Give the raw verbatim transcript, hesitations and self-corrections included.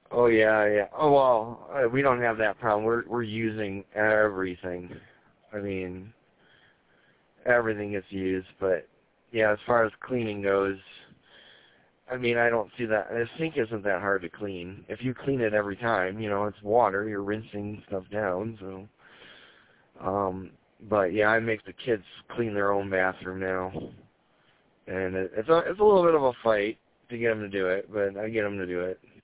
Oh yeah, yeah. Oh well, uh, we don't have that problem. We're we're using everything. I mean, everything gets used. But yeah, as far as cleaning goes, I mean, I don't see that. The sink isn't that hard to clean. If you clean it every time, you know, it's water. You're rinsing stuff down. So, um, but yeah, I make the kids clean their own bathroom now, and it, it's a it's a little bit of a fight to get them to do it, but I get them to do it.